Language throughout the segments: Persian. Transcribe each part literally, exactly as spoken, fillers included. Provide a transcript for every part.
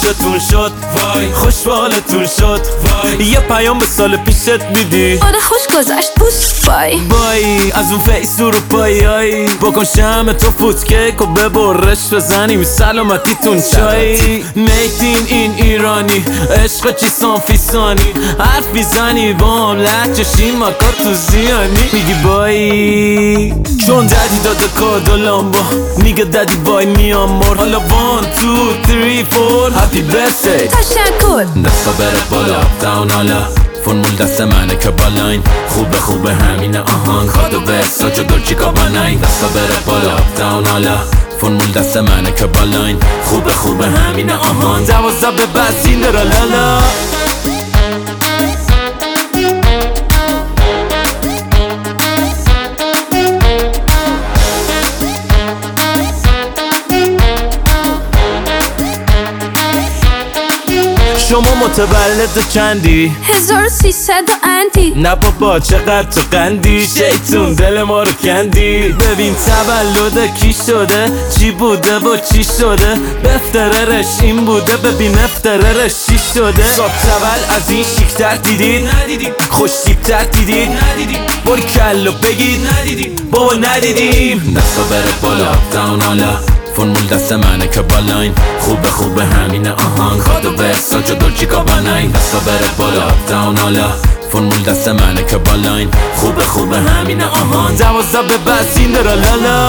خوشتون شد وای خوشحالتون شد وای یه پیام به سال پیشت میدی آره خوش گذشت بوس بای بای از اون فیس اروپایی های بکن شم تو فوتکیک و ببرش بزنیم سلامتیتون چای میتین این ایرانی عشق چی سانفیسانی حرف میزنی بام لحجشی مکا تو زیانی میگی بای چون دادی داده کاد و لامبا میگه دادی بای میام مر حالا وان تو تری فور هپی برثدی تشکر دستا بره بالا داون حالا فرمول دست منه که بالاین خوبه خوبه همینه آهان کادو برسا جدر چیکا باناین دستا بره بالا داون حالا فرمول دست منه که بالاین خوبه خوبه همینه آهان دوازده به بسین درا لالا شما متولد چندی؟ هزار و سیصد و اندی نه بابا چقدر تو قندی شیطون دل ما رو کندی ببین تولد کی شده چی بوده و چی شده بفتررش این بوده ببین افتررش چی شده صاحب تول از این شیکتر دیدید ندیدید خوش تیپتر دیدید ندیدید باری کلو بگید ندیدید بابا ندیدیم دستا بره بالا داون حالا فرمول دست منه که بالاین خوبه خوبه همینه آهان کادو برسا جدر چیکا باناین دستا بره بالا داون حالا فرمول دست منه که بالاین خوبه خوبه همینه آهان دوازده به بسین درا لالا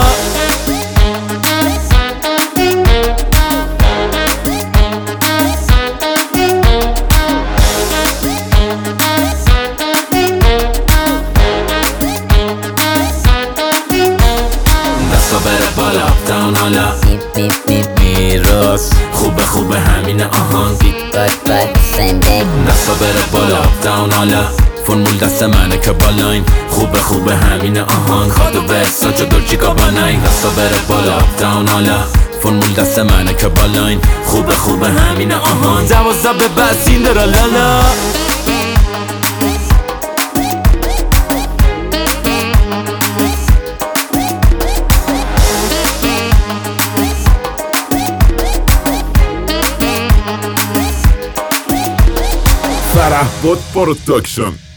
دستا بره بالا داون حالا میراس خوبه خوبه همینه آهان دستا بره بالا داون حالا فرمول دست منه که بالاین خوبه خوبه همینه آهان کادو برسا جدر چیکا باناین دستا بره بالا داون حالا فرمول دست منه که بالاین خوبه خوبه همینه آهان دوازده به بسین درا لالا فرح بود پروداکشن